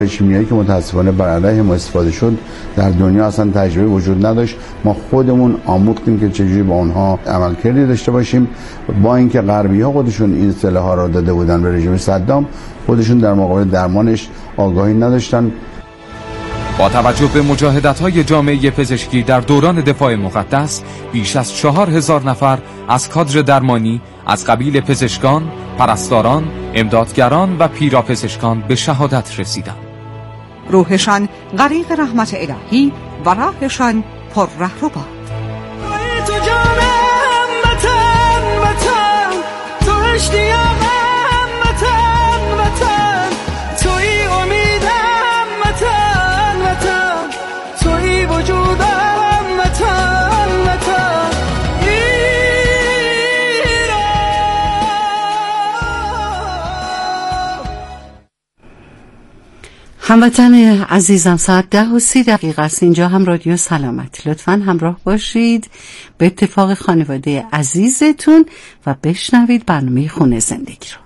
شیمیایی که متاسفانه بر علیه ما استفاده شد در دنیا اصلا تجربه وجود نداشت. ما خودمون آموختیم که چجوری با اونها عملکردی داشته باشیم. با اینکه غربی‌ها خودشون این اصطلاح‌ها رو داده بودن به رژیم صدام، خودشون در مقابل درمانش آگاهی نداشتن. با توجه به مجاهدت‌های جامعه پزشکی در دوران دفاع مقدس، بیش از 4000 نفر از کادر درمانی از قبیل پزشکان، پرستاران، امدادگران و پیراپزشکان به شهادت رسیدند. روحشان غریق رحمت الهی و راهشان پر رهرو باد. هموطن عزیزم، ساعت 10:30 است. اینجا هم رادیو سلامت. لطفاً همراه باشید به اتفاق خانواده عزیزتون و بشنوید برنامه خونه زندگی رو.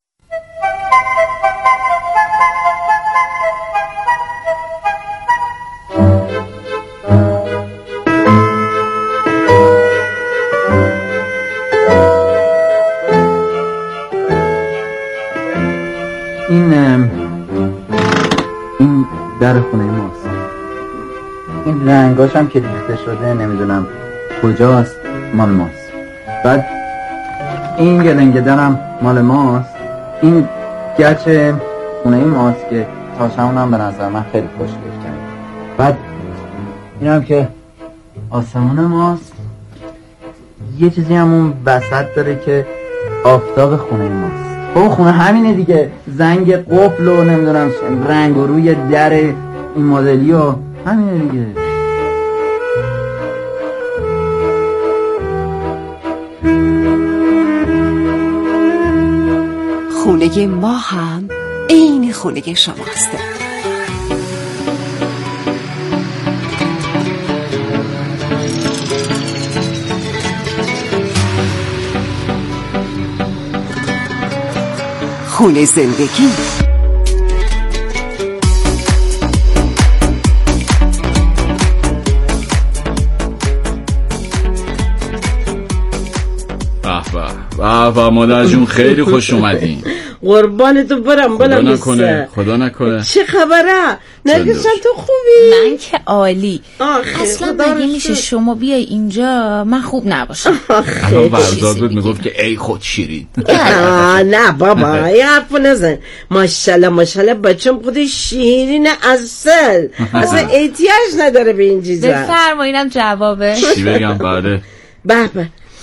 این در خونه ماست. این رنگاش هم که ریخته شده نمیدونم کجاست، مال ماست. بعد این گلنگدرم مال ماست. این گچ خونه ماست که تاشمون هم به نظر من خیلی خوشگل کرد. بعد این هم که آسمون ماست. یه چیزی هم اون وسط داره که آفتاب خونه ماست. او خونه همینه دیگه، زنگ قفل و نمیدونم رنگ و روی در این مدلی و همینه دیگه. خونه ما هم عین خونه شماست. خونه زندگی. به مادر جون خیلی خوش اومدین. قربانتو برم خدا نکنه. چه خبره؟ نرگسان تو خوبی؟ من که عالی. اصلا مگه میشه شما بیای اینجا من خوب نباشم؟ الان برزاد بود میگفت که ای خود شیرین. نه بابا یه حرف نزن. ماشالله بچم خودش شیرین اصلا احتیاج نداره به این چیزا. بفرمایینم جوابه. چی بگم؟ بله به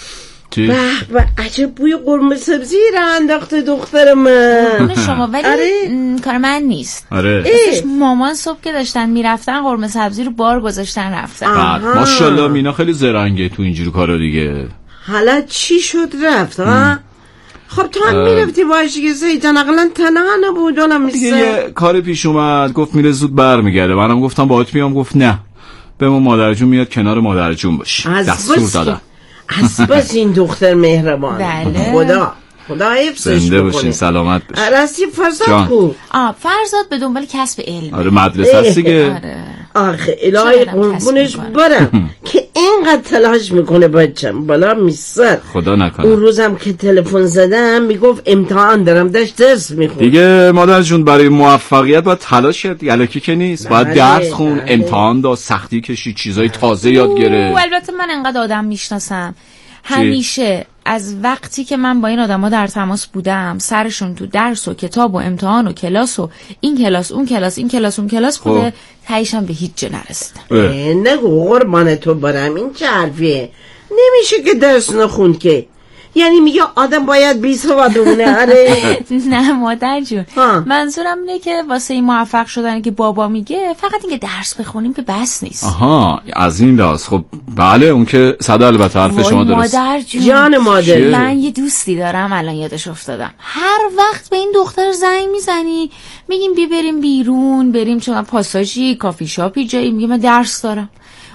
عجب بوی قرمه سبزی را انداخته دختر من. شما ولی کار من نیست. آره مامان صبح که داشتن میرفتن قرمه سبزی رو بار گذاشتن رفتن. ماشاءالله مینا خیلی زرنگه تو اینجور کارا دیگه. حالا چی شد رفت ها؟ خب تو هم میرفتی باشی که زیدان اقلا تنها نبود. اونم دیگه یه کار پیش اومد گفت میره زود برمیگرده. منم گفتم باهات میام. گفت نه بمون مادر جون میاد کنار مادر جون باشی. دستور دادم. بس این دختر مهربان. بله. خدا حفظش بکنه. زنده باشین سلامت باشین. راستی فرزاد کو؟ فرزاد به دنبال کسب علم. آره مدرسه است دیگه. آره. آخه الهی قربونش برم که اینقدر تلاش میکنه بچم بالا میسر. خدا نکنه. اون روزم که تلفن زدم میگفت امتحان دارم داشت درس میخون. دیگه مادر جون برای موفقیت باید تلاش کرد. الکی که نیست. باید درس خون، امتحان داد، سختی کشید، چیزای تازه یاد گرفت. البته من انقدر آدم میشناسم همیشه از وقتی که من با این آدما در تماس بودم سرشون تو درس و کتاب و امتحان و کلاس و این کلاس اون کلاس این کلاس اون کلاس بوده. تهیشم به هیچ جا نرسیدم. نگو قربان تو برم این چه حرفیه؟ نمیشه که درس نخوند که. یعنی میگه آدم باید بی سواد بمونه. آره نه مادر جون منظورم اینه که واسه این موفق شدن که بابا میگه فقط اینکه درس بخونیم که بس نیست. آها از این لحاظ. خب بله اون که صد البته حرف شما درست. مادر جون جان مادر من یه دوستی دارم الان یادش افتادم. هر وقت به این دختر زنگ میزنی میگیم بیا بریم بیرون بریم چون پاساژی کافی شاپی جایی میگه من درس دارم.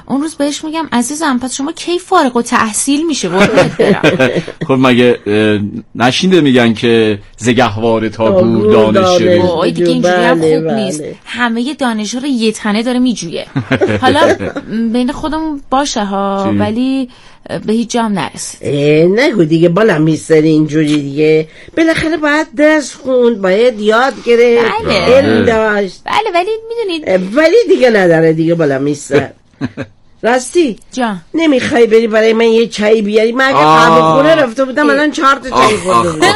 اون روز بهش میگم عزیزم پس شما کی فارغ التحصیل میشه قربونت برم. خب مگه نشینده میگن که زگهواره تا گور دانش وای دیگه اینجوری هم خوب نیست، همه دانش‌ها رو یه تنه داره میجویه. حالا بین خودمون باشه ها، ولی به هیچ جام نرسید. نگو دیگه بالا میستری اینجوری دیگه، بالاخره باید درس خوند، باید یاد گرفت، علم داشت. بله ولی میدونید ولی دیگه نداره دیگه بالا میستر. راستی جان نمیخوای بری برای من یه چای بیاری؟ من اگه قهوه خونه رفته بودم الان 4 تا چای خورده بودم.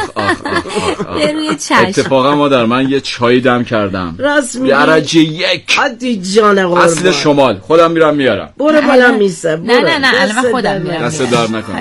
اتفاقا مادر من یه چای دم کردم، راست میگی؟ درجه 1 عادی جان قربان، اصل شمال. خودم میرم میارم. برو بالا میسه. نه الان من خودم میرم. دست دار نکنم.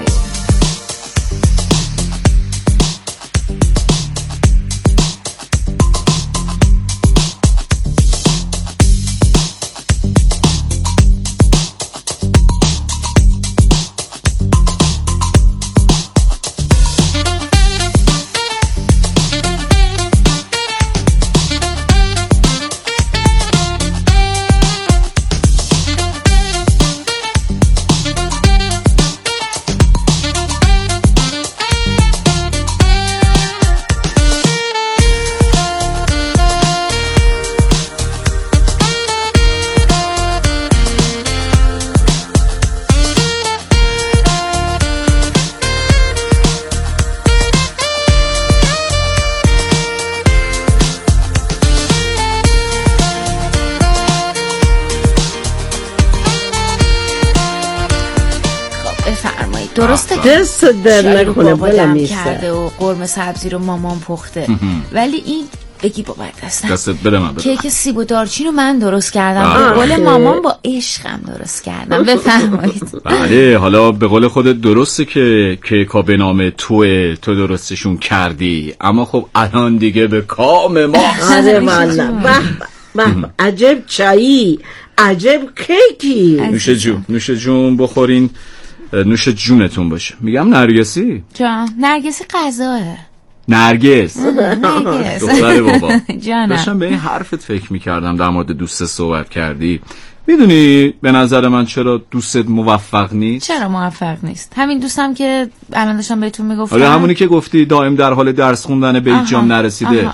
درسته دست در نکنه بالا میسه کرده و قرمه سبزی رو مامان پخته، ولی این بگی بابا دستت بده من. کیک سیب و دارچین رو من درست کردم، به قول مامان با عشقم درست کردم. بفرمایید. بله حالا به قول خودت درسته که کیکا به نام تو درستشون کردی، اما خب الان دیگه به کام ما. آره والله به عجب چایی، عجب کیکی. نوش جون بخورین، نوش جونتون باشه. میگم نرگسی جان، نرگسی غذاه. نرگس دختر بابا. جانم داشتم به این حرفت فکر میکردم در مورد دوست صحبت کردی. میدونی به نظر من چرا دوستت موفق نیست؟ چرا موفق نیست؟ همین دوستم که الان داشتم بهتون میگفتم. آره همونی که گفتی دائم در حال درس خوندن به هیچ جام نرسیده.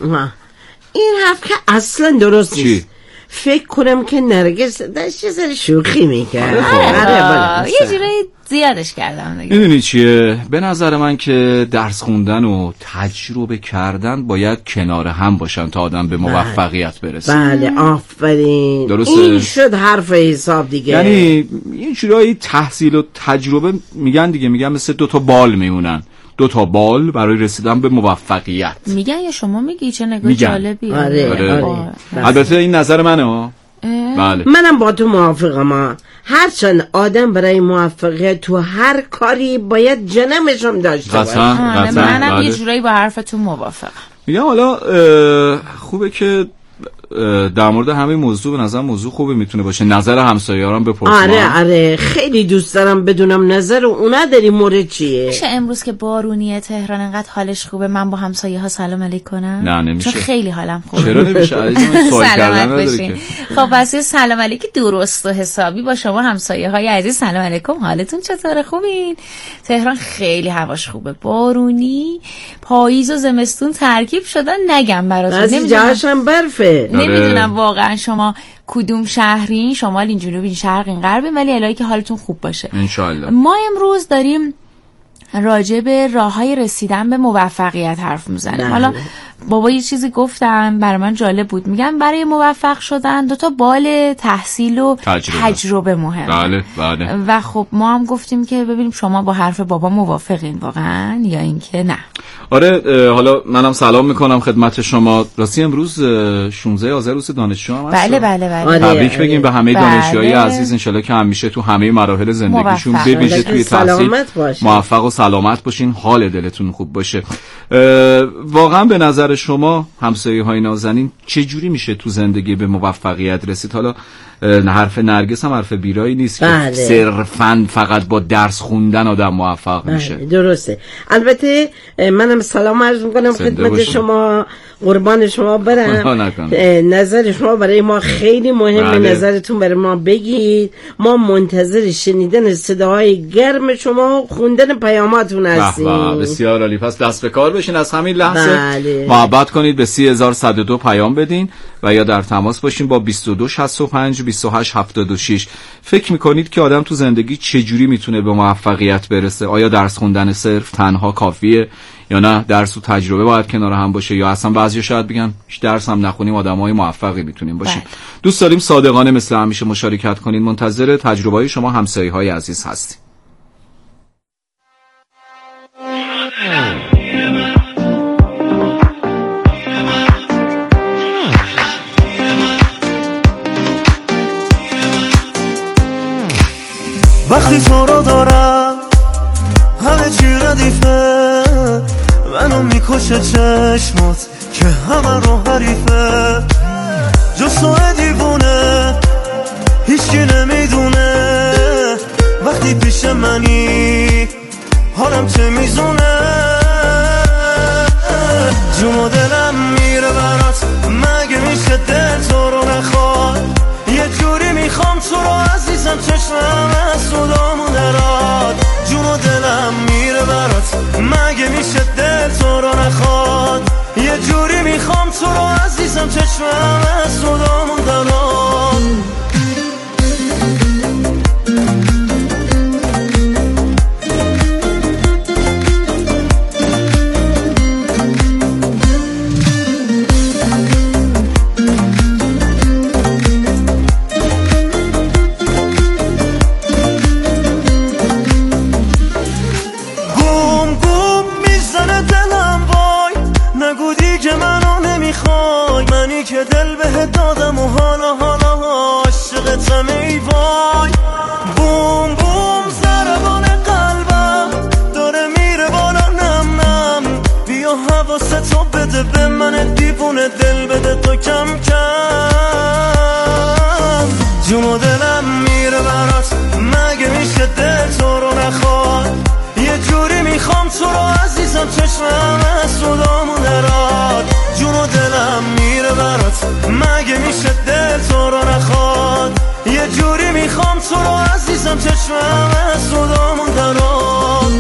این حرف که اصلا درست نیست. فکر کنم که نرگس داشت یه ذره شوخی میکرد. یه جورایی زیادش کردم دیگه. میدونی چیه؟ به نظر من که درس خوندن و تجربه کردن باید کنار هم باشن تا آدم به موفقیت برسه. بله آفرین. درسته؟ این شد حرف حساب دیگه. یعنی یه جورایی تحصیل و تجربه میگن مثل 2 تا بال میمونن. 2 تا بال برای رسیدن به موفقیت. میگن یا شما میگی؟ چه نگاه جالبی. آره. البته این نظر منه. بله. منم با تو موافقم. هرچند آدم برای موفقیت تو هر کاری باید جنمش هم داشته باشه. منم یه جورایی با حرفتون موافقم. میگم حالا خوبه که در مورد همین موضوع به نظر موضوع خوبه میتونه باشه. نظر همسایه‌هام بپرسم. آره خیلی دوست دارم بدونم نظر اونا در این مورد چیه. میشه امروز که بارونیه تهران انقدر حالش خوبه من با همسایه‌ها سلام علیک کنم؟ نه نمیشه. چون خیلی حالم خوبه. چرا نمیشه؟ عزیزم سوال کردن نداره که. خب پس سلام علیک درست و حسابی با شما همسایه‌های عزیز. سلام علیکم، حالتون چطوره؟ خوبین؟ تهران خیلی هواش خوبه، بارونی، پاییز و زمستون ترکیب شدن. نگم براتون، از جاهاشم برفه. نمیدونم واقعا شما کدوم شهرین، شمالین، جنوبین، شرقین، غربین، ولی الهی که حالتون خوب باشه انشالله. ما امروز داریم راجع به راههای رسیدن به موفقیت حرف میزنیم. حالا بابا یه چیزی گفتن برای من جالب بود، میگن برای موفق شدن 2 تا بال تحصیل و تجربه مهمه. بله. و خب ما هم گفتیم که ببینیم شما با حرف بابا موافقین واقعا یا اینکه نه. آره حالا منم سلام میکنم خدمت شما. راستی امروز 16 آذر روز دانشجو هم هست. بله. تبریک بگیم به همه دانشجوهای عزیز. انشالله که همیشه تو همه مراحل زندگیشون به ویژه توی تحصیل موفق و سلامت باشین، حال دلتون خوب باشه. واقعا به نظر شما همسایه‌های نازنین چه جوری میشه تو زندگی به موفقیت رسید؟ حالا حرف نرگس هم حرف بیرایی نیست که صرفاً فقط با درس خوندن آدم موفق میشه. درسته. البته من منم سلام عرض میکنم خدمت شما، قربان شما برم. نظر شما برای ما خیلی مهمه. نظرتون برای ما بگید. ما منتظر شنیدن صداهای گرم شما و خوندن پیاماتون هستیم. بسیار عالی. پس دست به کار بشین از همین لحظه. محبت کنید، به 30102 پیام بدین و یا در تماس باشین با 2265 2876. فکر میکنید که آدم تو زندگی چجوری میتونه به موفقیت برسه؟ آیا درس خوندن صرف تنها کافیه یا نه درس و تجربه باید کنار هم باشه، یا اصلا بعضیا شاید بگن هیچ درس هم نخونیم آدمای موفقی میتونیم باشیم؟ دوست داریم صادقانه مثل همیشه مشارکت کنید. منتظر تجربه‌های شما همسایه‌های عزیز هستیم. وقتی تو رو دارم همه چی ردیفه، منو میکشه چشمات که همه رو حریفه، جز تو دیوونه هیچکی نمیدونه وقتی پیش منی حالم چه میزونه. جون و دلم میره برات، مگه میشه دل تو رو نخواد؟ یه جوری میخوام تو رو عزیزم، چشمم از صدامون دراد. جون و دلم میره برات، مگه میشه دل تو رو نخواد؟ یه جوری میخوام تو رو عزیزم، چشمم از صدامون دراد. که دل بهت دادم و حالا عاشقتم ای وای. بوم بوم ضربان قلبم داره میره بالا نم نم، بیا حواستو بده به من دیوونه، دل بده تو کم کم. جون و دلم میره برات، مگه میشه دل تو رو نخواد؟ یه جوری میخوام تو رو عزیزم، چشمم از صدامون دراد. جون و دلم میره برات، مگه میشه دل تو رو نخواد؟ یه جوری میخوام تو رو عزیزم، چشمم از صدامون دراد.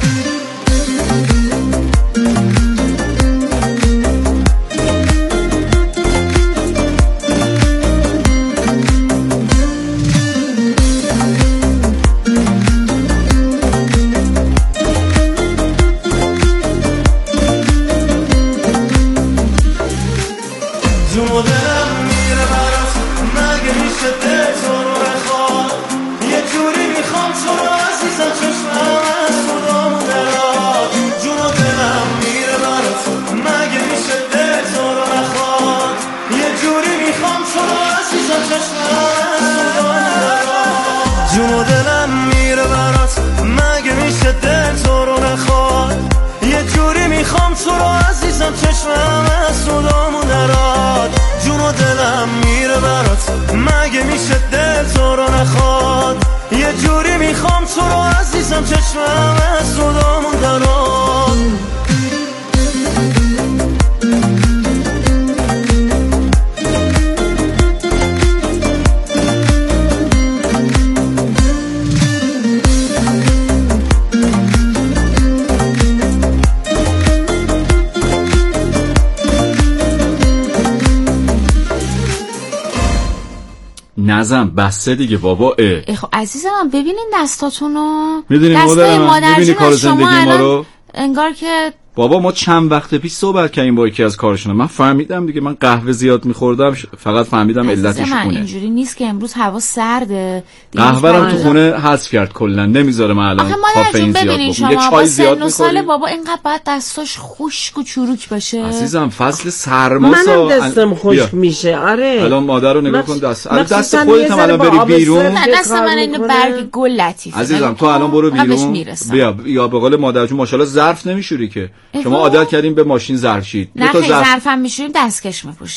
چشمم از صدامون دراد. جون و دلم میره برات، مگه میشه دل تو رو نخواد؟ یه جوری میخوام تو رو عزیزم، چشمم از صدامون دراد. نظم بسته دیگه بابا. خب عزیزم ببینین دستاتونو، میدونی مادر میبینی کار زندگی ما رو، انگار که بابا ما چند وقت پیش صحبت کردیم با یکی از کارشونا. من فهمیدم دیگه، من قهوه زیاد میخوردم، فقط فهمیدم علتش خونه. اینجوری نیست که امروز هوا سرده، قهوه رو تو خونه حذف کرد کلا، نمیذاره من الان کافئین زیاد بخورم. یه چای زیاد میخورم. بابا اینقدر باید دستاش خشک و چروک باشه عزیزم، فصل سرماست. منم دستم خشک میشه. آره الان مادر رو نگاه کن، دست خودت هم الان بری بیرون. نه دست من اینو برگ گل لطیفه. عزیزم تو الان برو بیرون، بیا یا به قول مادر جون ماشاءالله ظرف نمیشوری که. شما عادت کردیم به ماشین ظرف شید. نه خیلی ظرفم میشوریم، دستکش میپوشیم.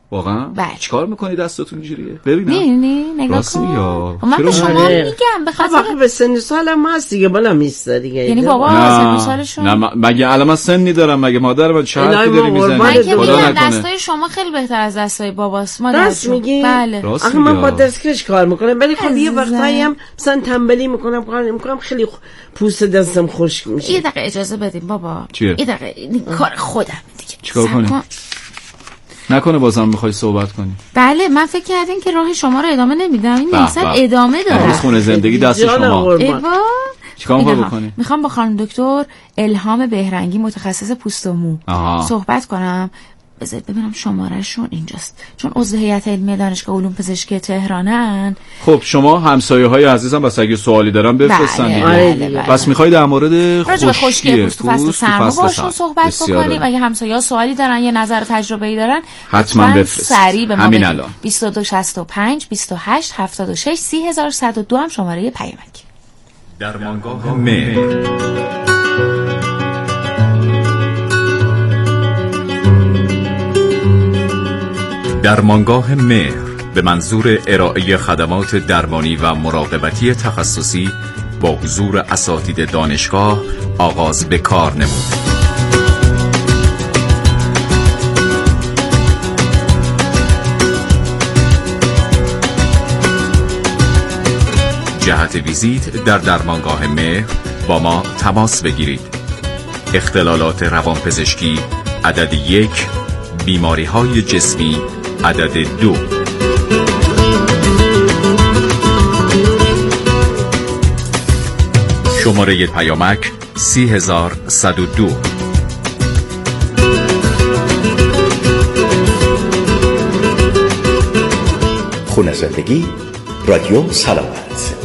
واقعا؟ چیکار میکنی دستتون اینجوریه؟ ببینم. نه نگاه کن. من به شما میگم به خاطر به سن سالم هست دیگه بالا میسته دیگه. یعنی بابا سن سالشون نه مگه الان من سنی دارم مگه مادر من چه حرفی داری میزنی؟ من که میگم دستای شما خیلی بهتر از دستای باباست. ما راست میگی؟ بله. آخه من با دستکش کار میکنم ولی خب یه وقتایی هم مثلا تنبلی میکنم کار نمیکنم خیلی پوست دستم خشک میشه. یه دقیقه اجازه بدید بابا. یه دقیقه این کار خودم دیگه. چیکار کنی؟ نکنه بازم میخوای صحبت کنی؟ بله من فکر کردم که راه شما رو ادامه نمیدم. این مثلا ادامه داره. امروز خونه زندگی دست شما. چیکار میخوای بکنی؟ میخوام با خانم دکتر الهام بهرنگی متخصص پوست و مو صحبت کنم. بذارید ببینم شمارهشون اینجاست چون عضو هیئت علمی دانشگاه علوم پزشکی تهرانن. خب شما همسایه‌های عزیزم بس اگه سوالی دارن بفرستن دیگه. بس میخوای در مورد خشکی پوست فصل سرما باشون صحبت بکنیم. اگه همسایه‌ها سوالی دارن یا نظر تجربه‌ای دارن حتما بفرست. سریع به ما همین الان 2265 28 76 3102 هم شماره پیامک. درمانگاه مهر درمانگاه مهر به منظور ارائه خدمات درمانی و مراقبتی تخصصی با حضور اساتید دانشگاه آغاز به کار نمود. جهت ویزیت در درمانگاه مهر با ما تماس بگیرید. اختلالات روانپزشکی عدد 1، بیماری‌های جسمی عدد 2. شماره پیامک 30102. خونه زندگی رادیو سلامت.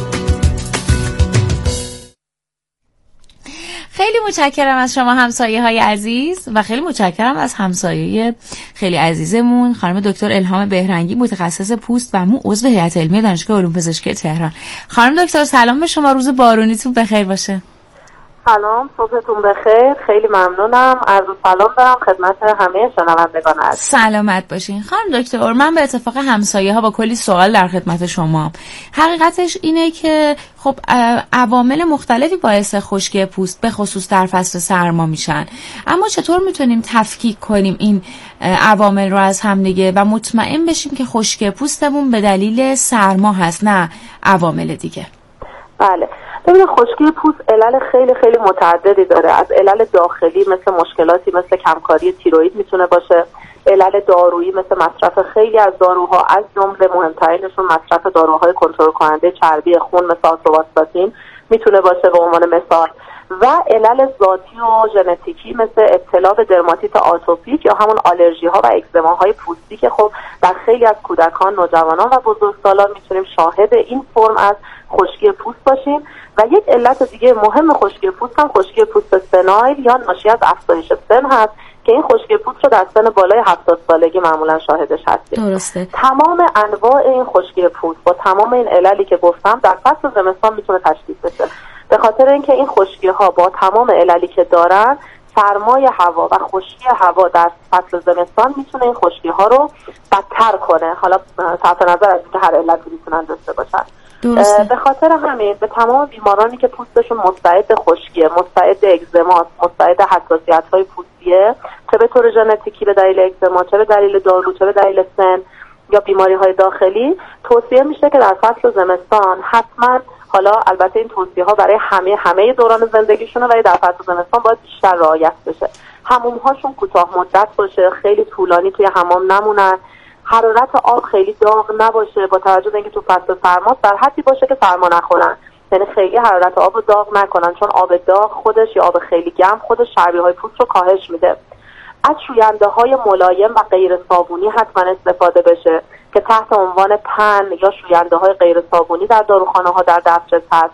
خیلی متشکرم از شما همسایه های عزیز و خیلی متشکرم از همسایه خیلی عزیزمون خانم دکتر الهام بهرنگی متخصص پوست و مو عضو هیئت علمی دانشگاه علوم پزشکی تهران. خانم دکتر سلام به شما، روز بارونیتون بخیر باشه. سلام، صبحتون بخیر. خیلی ممنونم. عرض سلام دارم خدمت همه شنوندگان عزیز. سلامت باشین. خانم دکتر من به اتفاق همسایه ها با کلی سوال در خدمت شما. حقیقتش اینه که خب عوامل مختلفی باعث خشکی پوست به خصوص در فصل سرما میشن، اما چطور میتونیم تفکیک کنیم این عوامل رو از هم دیگه و مطمئن بشیم که خشکی پوستمون به دلیل سرما هست نه عوامل دیگه؟ بله، ببینید خشکی پوست علل خیلی خیلی متعددی داره. از علل داخلی مثل مشکلاتی مثل کمکاری تیروئید میتونه باشه، علل دارویی مثل مصرف خیلی از داروها، از جمله مهمترینشون مصرف داروهای کنترل کننده چربی خون مثل آتوواستاتین میتونه باشه به عنوان مثال، و علل ذاتی و ژنتیکی مثل ابتلا به درماتیت آتوپیک یا همون آلرژی ها و اکزماهای پوستی که خب در خیلی از کودکان، نوجوانان و بزرگسالان میتونیم شاهد این فرم از خشکی پوست باشیم. و یک علت دیگه مهم خشکی پوست هم خشکی پوست سنایل یا ناشی از افزایش سن هست که این خشکی پوست رو در سن بالای 70 سالگی معمولا شاهدش هستیم. درسته. تمام انواع این خشکی پوست با تمام این عللی که گفتم در فصل زمستان میتونه تشخیص بشه، به خاطر اینکه این خشکی ها با تمام عللی که دارن، سرمای هوا و خشکی هوا در فصل زمستان میتونه این خشکی ها رو بدتر کنه، حالا صرف نظر از اینکه هر علتی میتونن داشته باشن. به خاطر همین به تمام بیمارانی که پوستشون مستعد خشکیه، مستعد اگزماست، مستعد حساسیت‌های پوستیه، چه به طور ژنتیکی به دلیل اگزما، چه به دلیل دارو، چه به دلیل سن یا بیماری‌های داخلی، توصیه میشه که در فصل زمستان حتما، حالا البته این توصیه‌ها برای همه دوران زندگیشونه ولی در فصل زمستان باید بیشتر رعایت بشه. حموم‌هاشون کوتاه مدت باشه، خیلی طولانی توی حمام نمونن، حرارت آب خیلی داغ نباشه، با توجه به اینکه تو فصل سرما در حدی باشه که سرما نخورن، یعنی خیلی حرارت آب رو داغ نکنن، چون آب داغ خودش یا آب خیلی گرم خودش چربی‌های پوست رو کاهش میده. از شوینده-های ملایم و غیر صابونی حتما استفاده بشه که تحت عنوان پن یا شوینده-های غیر صابونی در داروخانه‌ها در دسترس هست.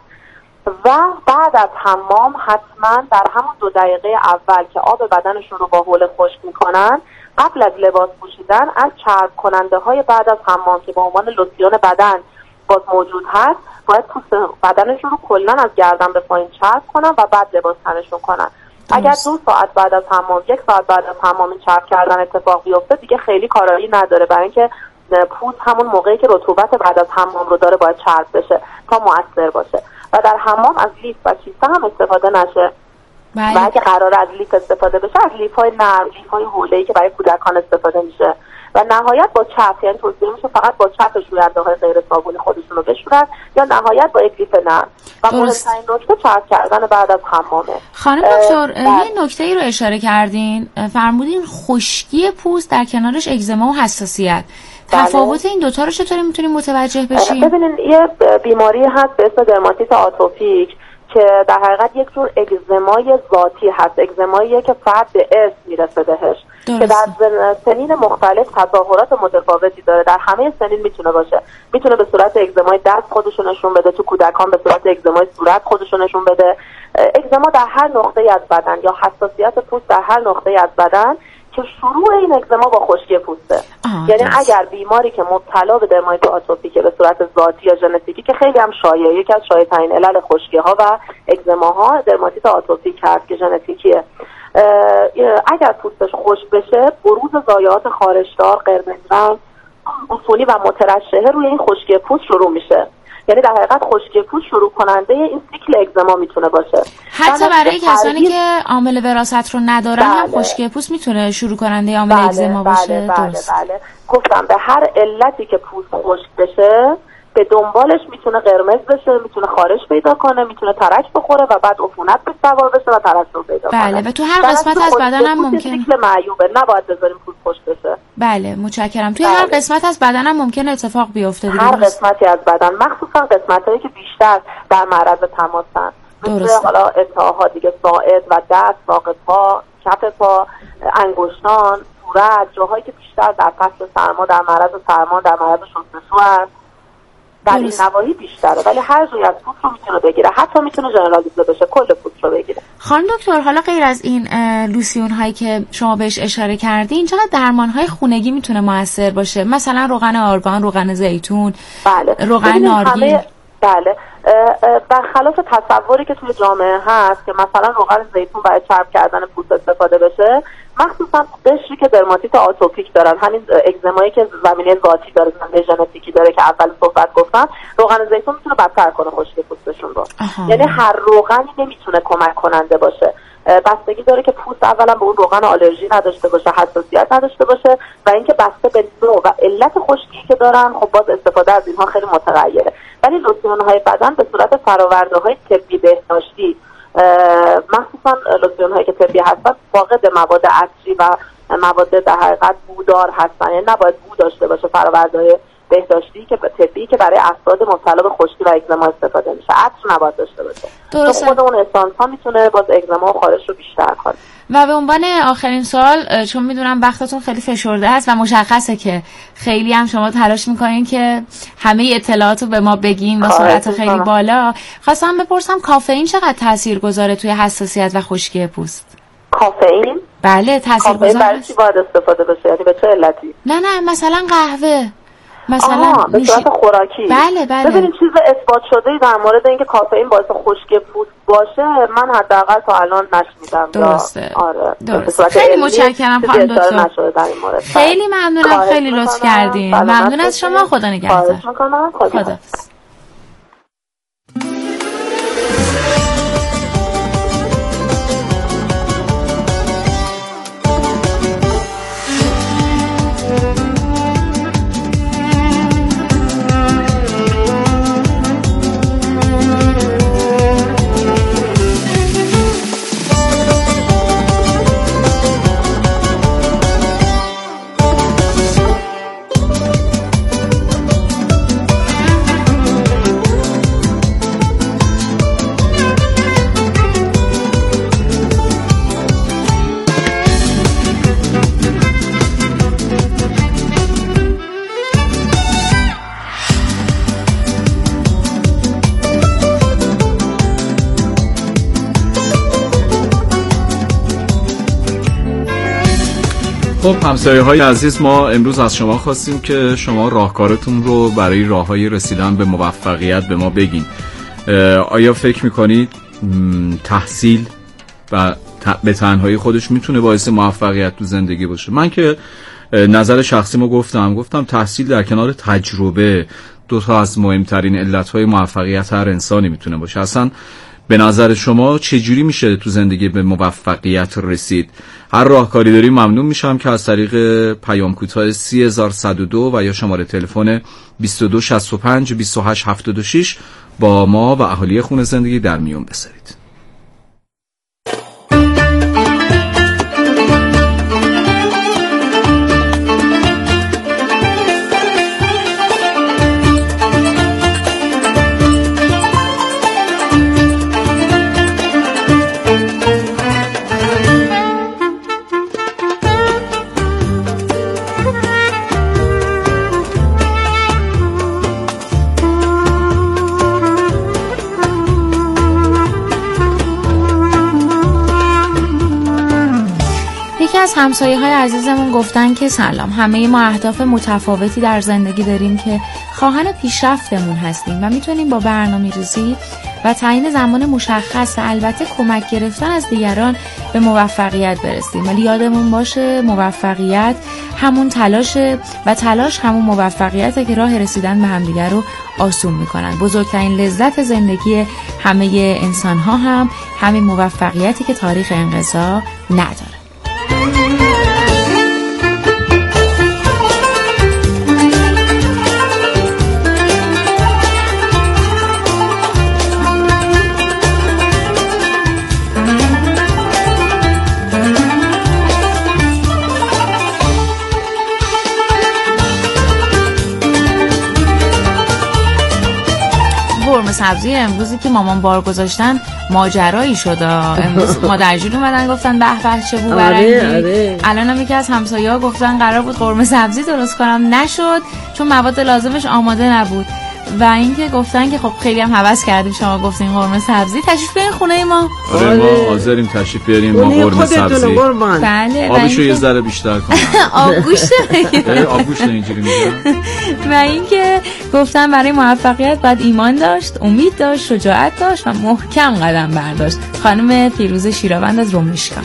و بعد از حمام حتما در همون 2 دقیقه اول که آب بدنشون رو با حول خشک میکنن، قبل از لباس پوشیدن از چرب کننده های بعد از حمام که به عنوان لوسیون بدن باز موجود هست، باید پوست بدنشون رو کلا از گردن به پایین چرب کنن و بعد لباس تنشون کنن. اگر 2 ساعت بعد از حمام 1 ساعت بعد از حمام چرب کردن اتفاق بیفته دیگه خیلی کارایی نداره، برای اینکه پوست همون موقعی که رطوبت بعد از حمام رو داره باید چرب بشه تا مؤثر باشه و در حمام از لیف و چیسته هم استفاده نشه. و اگه قرار از لیف استفاده بشه از لیف‌های نرم، لیف‌های حوله‌ای که برای کودکان استفاده میشه و نهایت با چرخ، یعنی توصیه میشه فقط با چرخ شوینده غیر صابونی خودشون رو بشورن یا نهایت با یک لیف نرم. و مهمترین نکته چرخ کردن بعد از حمامه. خانم دکتر یه نکته ای رو اشاره کردین، فرمودین خشکی پوست در کنارش اگزما و حساسیت. تفاوت این دوتا رو چطوری میتونیم متوجه بشیم؟ ببینین یه بیماری هست به اسم درماتیت آتوپیک که در حقیقت یک جور اگزمای ذاتی هست، اگزماییه که فرد به ارث میرسه بهش که در سنین مختلف تظاهرات متفاوتی داره، در همه سنین میتونه باشه، میتونه به صورت اگزمای دست خودشو نشون بده، تو کودکان به صورت اگزمای صورت خودشو نشون بده، اگزما در هر نقطه‌ای از بدن یا حساسیت پوست در هر نقطه‌ای از بدن که شروع این اگزما با خشکی پوسته. یعنی اگر بیماری که مبتلا به درماتیت آتوپیک به صورت ذاتی یا ژنتیکی که خیلی هم شایعه، یکی از شایع‌ترین علل خشکی‌ها و اگزماها درماتیت آتوپیک هست که ژنتیکیه، اگر پوستش خشک بشه بروز ضایعات خارشدار، قرمز رنگ، عفونی و مترشحه روی این خشکی پوست شروع میشه. یعنی در حقیقت خشکی پوست شروع کننده این سیکل اگزما میتونه باشه. حتی برای کسانی که عامل وراثت رو ندارن هم خشکی پوست میتونه شروع کننده عامل اگزما باشه. بله. گفتم به هر علتی که پوست خشک بشه به دنبالش میتونه قرمز بشه، میتونه خارش پیدا کنه، میتونه ترک بخوره و بعد عفونت به سوار بشه و ترشح پیدا کنه. بله و تو هر قسمت از بدن هم ممکن سیکل معیوبه، نباید بذاریم پوست خشک بشه. بله متشکرم. توی هر قسمت از بدن هم ممکن اتفاق بیفته دیگه. هر قسمتی از بدن، مخصوصا قسمتایی که بیشتر در معرض تماسن، مثل حالا انتهاها دیگه، ساعد و دست، ساق پا، کف پا، انگشتان، صورت، جاهایی که بیشتر در فصل سرما در معرض سرما، در معرض شستشو هست، در این نواحی بیشتره، ولی هر جایی از پوست رو میتونه بگیره، حتی میتونه ژنرالیزه بشه، کل پوست رو بگیره. خانم دکتر حالا غیر از این لوسیون هایی که شما بهش اشاره کردین، چقدر درمان های خونگی میتونه موثر باشه؟ مثلا روغن آرگان، روغن زیتون، روغن نارگیل. بله، برخلاف تصوری که توی جامعه هست که مثلا روغن زیتون برای چرب کردن پوست استفاده بشه، مخصوصا قشری که درماتیت آتوپیک دارن، همین اگزمایی که زمینه ذاتی داره، زمینه ژنتیکی داره که اول صحبت گفتم، روغن زیتون میتونه بدتر کنه خشکی پوستشون رو. یعنی هر روغنی نمیتونه کمک کننده باشه، بستگی داره که پوست اولا به اون روغن آلرژی نداشته باشه، حساسیت نداشته باشه و اینکه بسته به نوع و علت خشکی که دارن، خب باز استفاده از اینها خیلی متغیره. ولی لوسیون‌های بدن به صورت فرآورده‌های طبی بهداشتی، مخصوصا لوسیون‌هایی که طبی هستن، فاقد مواد عطری و مواد در حقیقت بودار هستن، یعنی نباید بو داشته باشه. فرآورده‌های بهداشتی که طبی که برای افراد مبتلا به خشکی و اگزما استفاده میشه، عطر نباید داشته باشه. درسته. خود اون اسانس ها میتونه باز اگزما و خارش رو بیشتر کنه. و به عنوان آخرین سوال، چون میدونم وقتتون خیلی فشرده هست و مشخصه که خیلی هم شما تلاش میکنین که همه اطلاعات رو به ما بگین با سرعت خیلی بالا، خواستم بپرسم کافئین چقدر تاثیر گذاره توی حساسیت و خشکی پوست؟ کافئین؟ بله تاثیر گذاره. برای چی باید استفاده بشه؟ یعنی به چه علتی؟ نه مثلا قهوه، مثلا به صورت خوراکی. بله. ببینید چیز اثبات شده در مورد اینکه کافئین باعث خشکی پوست باشه من حداقل تا الان نشنیدم. درسته. آره. درسته. خیلی متشکرم خانم دکتر. خیلی ممنونم، خیلی لطف کردین. ممنون از شما. خدا نگهدار. خدا. خب همسایه‌های عزیز، ما امروز از شما خواستیم که شما راهکارتون رو برای راه‌های رسیدن به موفقیت به ما بگین. آیا فکر می‌کنید تحصیل و به تنهایی خودش میتونه باعث موفقیت تو زندگی باشه. من که نظر شخصیمو گفتم تحصیل در کنار تجربه دو تا از مهمترین علتهای موفقیت هر انسانی میتونه باشه. اصلا به نظر شما چجوری میشه تو زندگی به موفقیت رسید؟ هر راهکاری داری ممنون میشم که از طریق پیام کوتاه 3102 و یا شماره تلفن 2265 2876 با ما و اهالی خونه زندگی در میون بذارید. از همسایه‌های عزیزمون گفتن که سلام، همه ما اهداف متفاوتی در زندگی داریم که خواهان پیشرفتمون هستیم و میتونیم با برنامه‌ریزی و تعیین زمان مشخص و البته کمک گرفتن از دیگران به موفقیت برسیم. ولی یادمون باشه موفقیت همون تلاشه و تلاش همون موفقیته که راه رسیدن به همدیگر رو آسون میکنن. بزرگترین لذت زندگی همه انسان‌ها هم همین موفقیتی که تاریخ انقضا نداره. سبزی امروزی که مامان بار گذاشتن ماجرایی شد. امروز مادرجون اومدن گفتن به به چه بو برنگی. الانم یکی از همسایه‌ها گفتن قرار بود قرمه سبزی درست کنم نشد چون مواد لازمش آماده نبود. و اینکه گفتن که خب خیلی هم هوس کردیم شما گفتین قرمه سبزی، تشریف بیارین خونه ما. آره ما حاضریم تشریف بیاریم ما قرمه سبزی. بله. آبشو یه ذره بیشتر کن. آبگوشت اینجوری میگن. و اینکه گفتن برای موفقیت باید ایمان داشت، امید داشت، شجاعت داشت و محکم قدم برداشت. خانم پیروز شیراوند از رمشکان.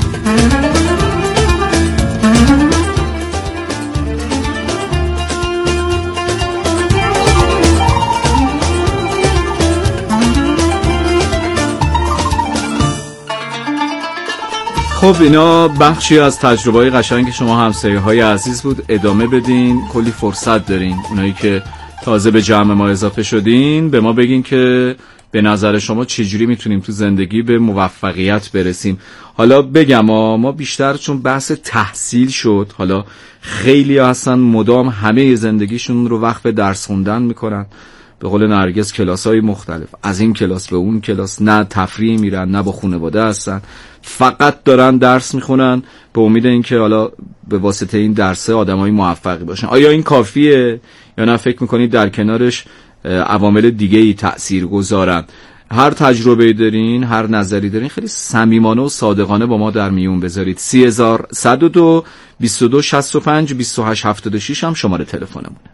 خب اینا بخشی از تجربه‌های قشنگ شما همسایه‌های عزیز بود. ادامه بدین، کلی فرصت دارین. اونایی که تازه به جمع ما اضافه شدین به ما بگین که به نظر شما چجوری میتونیم تو زندگی به موفقیت برسیم. حالا بگم ما بیشتر چون بحث تحصیل شد، حالا خیلی هستن مدام همه زندگیشون رو وقف به درس خوندن میکنن. به قول نرگس کلاس‌های مختلف، از این کلاس به اون کلاس، نه تفریح میرن نه با خانواده هستن، فقط دارن درس میخونن به امید اینکه حالا به واسطه این درسه آدمای موفقی باشن. آیا این کافیه یا نه فکر میکنید در کنارش عوامل دیگه‌ای تأثیر گذارن؟ هر تجربه‌ای دارین، هر نظری دارین، خیلی صمیمانه و صادقانه با ما در میون بذارید. 3102 2265 2876 هم شماره تلفنمونه.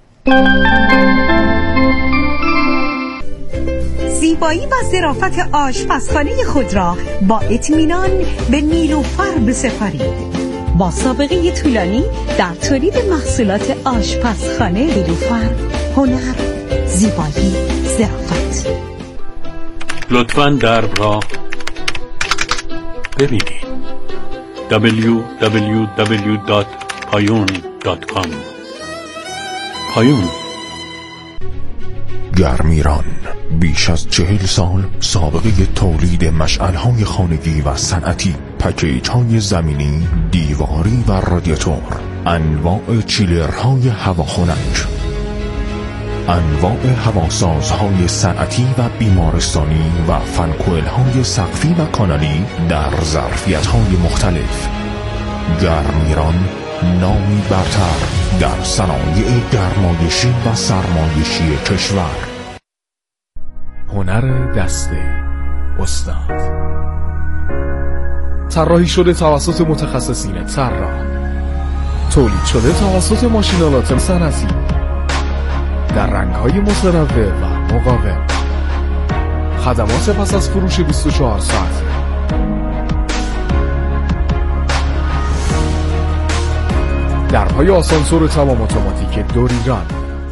زیبایی و ظرافت آشپزخانه خود را با اطمینان به نیلوفر بسپارید. با سابقه طولانی در تولید محصولات آشپزخانه نیلوفر، هنر، زیبایی، ظرافت. لطفاً درب را ببینید. www.payun.com پایون. گرمیران بیش از 40 سال سابقه تولید مشعل‌های خانگی و صنعتی، پکیج‌های زمینی، دیواری و رادیاتور، انواع چیلرهای هواخنک، انواع هواسازهای صنعتی و بیمارستانی و فنکوئل‌های سقفی و کانالی در ظرفیت‌های مختلف. گرمیران نامی برتر در صنایع گرمایشی و سرمایشی کشور. هنر دسته استاد طراحی شده توسط متخصصین طراح، تولید شده توسط ماشینالات صنعتی در رنگ‌های متنوع و مقاوم. خدمات پس از فروش 24 ساعت. در پای آسانسور تمام اتوماتیک دور ایران.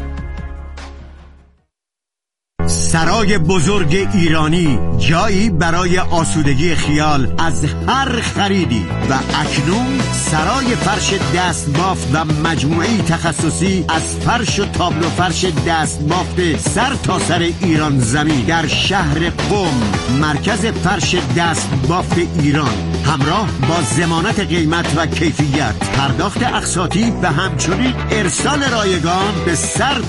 سرای بزرگ ایرانی، جایی برای آسودگی خیال از هر خریدی. و اکنون سرای فرش دستبافت و مجموعه تخصصی از فرش و تابلو فرش دستبافت سر تا سر ایران زمین در شهر قم، مرکز فرش دستبافت ایران، همراه با ضمانت قیمت و کیفیت، پرداخت اقساطی و همچنین ارسال رایگان به سر